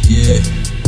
Yeah.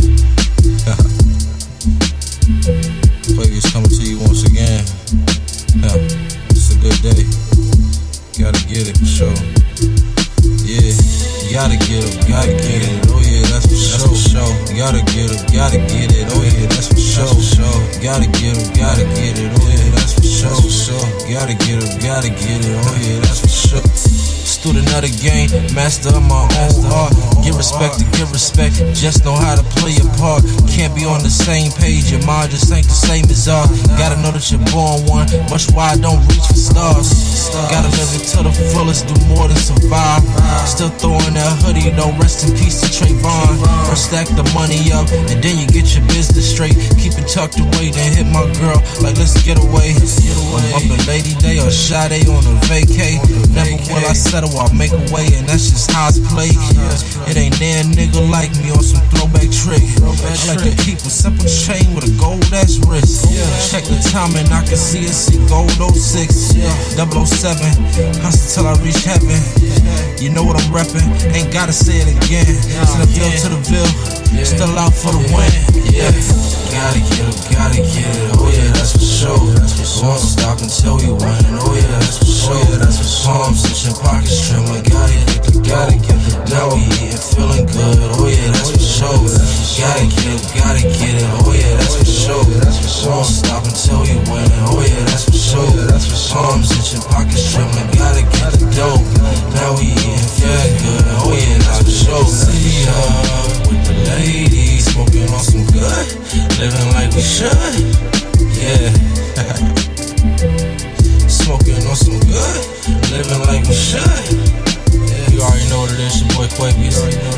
Plagueis coming to you once again. It's a good day. Gotta get it for sure. Yeah, you gotta get it, oh yeah, that's for sure. You gotta get it, oh yeah, that's for sure. You gotta get it, oh yeah, that's for sure. You gotta get it, oh yeah, that's for sure. Student of the game, master of my own art. Give respect to give respect, just know how to play your part. Can't be on the same page, your mind just ain't the same as ours. Gotta know that you're born one, much why I don't reach for stars. Gotta live it to the fullest, do more than survive. Still throwing that hoodie, though, rest in peace to Trayvon. First stack the money up, and then you get your business straight. Keep it tucked away, then hit my girl, like let's get away. I'm up in Lady Day or Sade on a vacay. Never will I settle, I'll make a way, and that's just how it's played. It ain't there nigga like me on some throwback trick. I like to keep a simple chain with a gold ass wrist. Check the time and I can see it, see gold 06, 007. Hustle till I reach heaven. You know what I'm reppin', ain't gotta say it again. To the Ville, to the Ville, still out for the win. Yeah, gotta get it, oh yeah, that's for sure. Won't stop until we win, oh yeah, that's for sure. Palms itching, pockets trim, I gotta get the dough. Now we eating, feeling good, oh yeah, that's for sure. Gotta get it, oh yeah, that's for sure. Won't stop until we win, oh yeah, that's for sure. Palms itching, pockets trim, I gotta get the dough. Now we eating, feeling good, oh yeah, that's for sure. City up with the ladies, smoking on some good, living like we should.